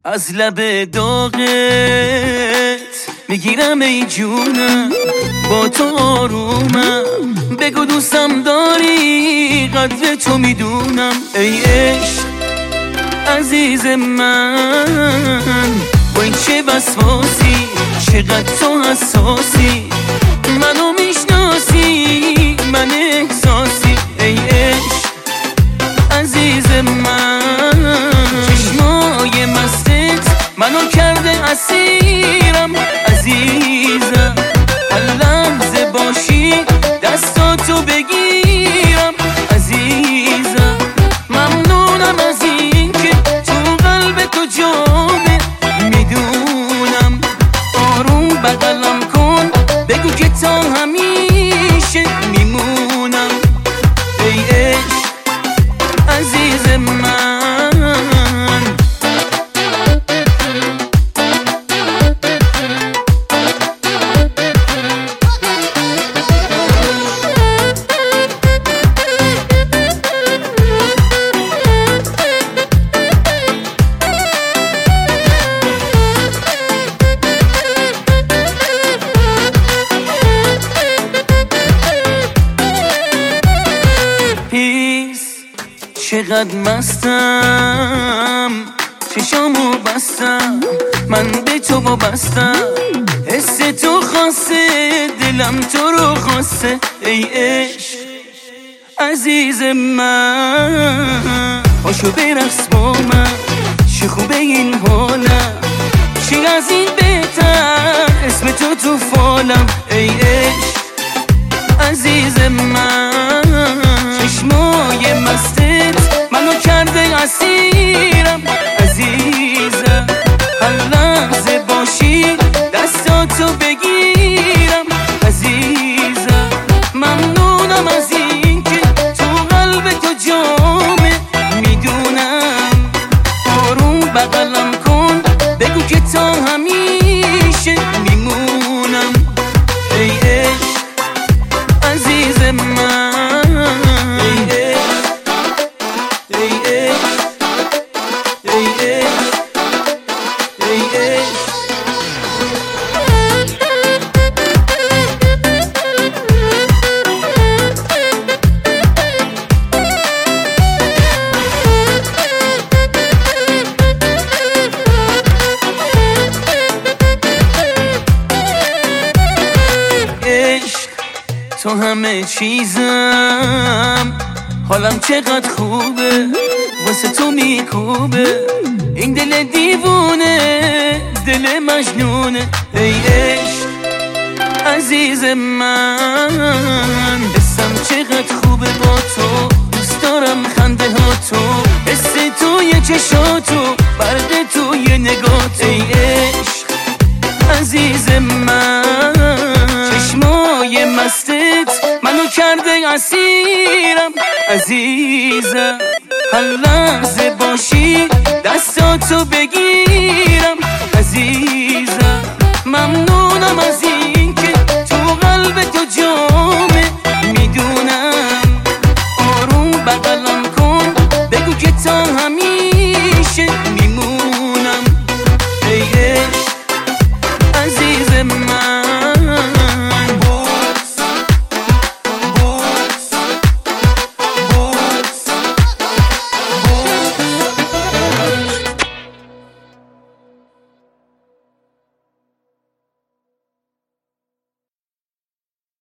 از لب داغت میگیرم ای جونم، با تو آرومم، بگو دوستم داری، قدر تو میدونم ای عشق عزیز من. با این چه وسواسی، چقدر تو حساسی، منو میشناسی، من احساسی ای عشق عزیز من. چشمای مستت منو کرده اسیرم عزیزم، هر لحظه باشی دستاتو بگیرم عزیزم. ممنونم از این که تو قلب تو جامه، میدونم آروم بغلم کن، بگو که تا همیشه میمونم ای عشق عزیز من. چقدر مستم، چشامو بستم، من به تو وابستم، حس تو خاصه، دلم تو رو خواسته ای عشق عزیز من. پاشو برقص با من، چه خوبه این حالم، چی از این بهتر، اسم تو فالم ای عشق عزیز من. چشمای مستت منو کرده اسیرم عزیزم، هر لحظه باشی دستاتو بگیرم عزیزم. ممنونم از این که تو قلب تو جامه، میدونم آروم بغلم کن، بگو که تا همیشه میمونم ای عشق عزیز من. تو همه چیزم، حالم چقدر خوبه، واسه تو میکوبه این دل دیوونه، دل مجنونه ای عشق عزیز من. حسم چقدر خوبه با تو، دوست دارم خنده ها تو، حس توی چشاتو، برق توی نگات ای عشق عزیز من. چشمای مستت منو کرده اسیرم عزیزم، هر لحظه باشی دستاتو بگیرم عزیزم. ممنونم از این که تو قلب تو جامه، میدونم آروم بغلم